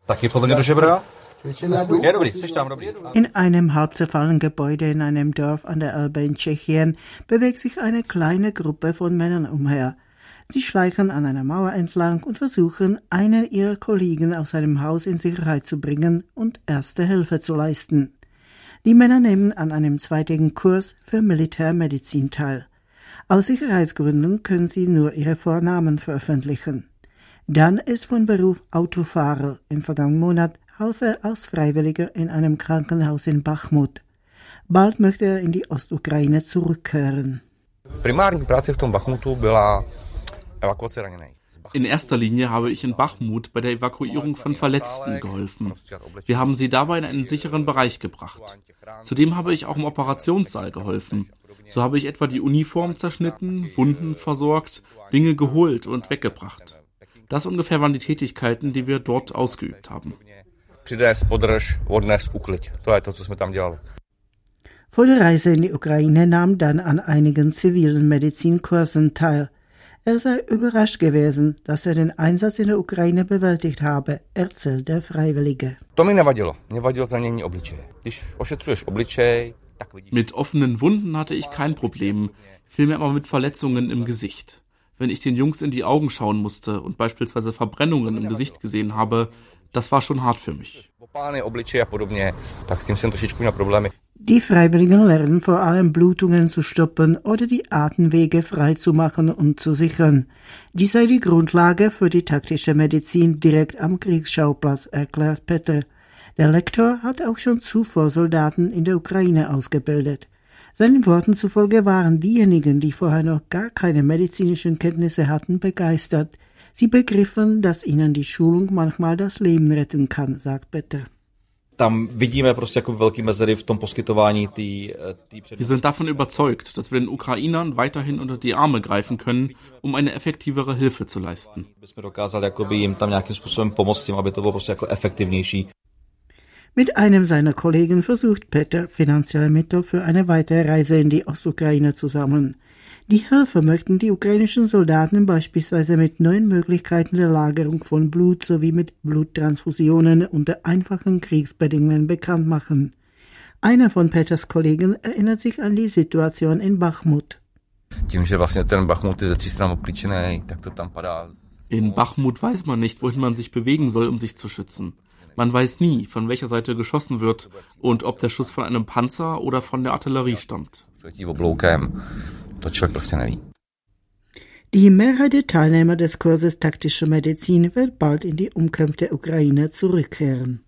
In einem halb zerfallenen Gebäude in einem Dorf an der Elbe in Tschechien bewegt sich eine kleine Gruppe von Männern umher. Sie schleichen an einer Mauer entlang und versuchen, einen ihrer Kollegen aus seinem Haus in Sicherheit zu bringen und erste Hilfe zu leisten. Die Männer nehmen an einem zweitägigen Kurs für Militärmedizin teil. Aus Sicherheitsgründen können sie nur ihre Vornamen veröffentlichen. Dan ist von Beruf Autofahrer. Im vergangenen Monat half er als Freiwilliger in einem Krankenhaus in Bachmut. Bald möchte er in die Ostukraine zurückkehren. In erster Linie habe ich in Bachmut bei der Evakuierung von Verletzten geholfen. Wir haben sie dabei in einen sicheren Bereich gebracht. Zudem habe ich auch im Operationssaal geholfen. So habe ich etwa die Uniform zerschnitten, Wunden versorgt, Dinge geholt und weggebracht. Das ungefähr waren die Tätigkeiten, die wir dort ausgeübt haben. Vor der Reise in die Ukraine nahm Dan an einigen zivilen Medizinkursen teil. Er sei überrascht gewesen, dass er den Einsatz in der Ukraine bewältigt habe, erzählt der Freiwillige. Mit offenen Wunden hatte ich kein Problem, vielmehr aber mit Verletzungen im Gesicht. Wenn ich den Jungs in die Augen schauen musste und beispielsweise Verbrennungen im Gesicht gesehen habe, das war schon hart für mich. Die Freiwilligen lernen vor allem Blutungen zu stoppen oder die Atemwege frei zu machen und zu sichern. Dies sei die Grundlage für die taktische Medizin direkt am Kriegsschauplatz, erklärt Peter. Der Lektor hat auch schon zuvor Soldaten in der Ukraine ausgebildet. Seinen Worten zufolge waren diejenigen, die vorher noch gar keine medizinischen Kenntnisse hatten, begeistert. Sie begriffen, dass ihnen die Schulung manchmal das Leben retten kann, sagt Peter. Wir sind davon überzeugt, dass wir den Ukrainern weiterhin unter die Arme greifen können, um eine effektivere Hilfe zu leisten. Mit einem seiner Kollegen versucht Peter, finanzielle Mittel für eine weitere Reise in die Ostukraine zu sammeln. Die Helfer möchten die ukrainischen Soldaten beispielsweise mit neuen Möglichkeiten der Lagerung von Blut sowie mit Bluttransfusionen unter einfachen Kriegsbedingungen bekannt machen. Einer von Peters Kollegen erinnert sich an die Situation in Bachmut. In Bachmut weiß man nicht, wohin man sich bewegen soll, um sich zu schützen. Man weiß nie, von welcher Seite geschossen wird und ob der Schuss von einem Panzer oder von der Artillerie stammt. Die Mehrheit der Teilnehmer des Kurses Taktische Medizin wird bald in die umkämpfte Ukraine zurückkehren.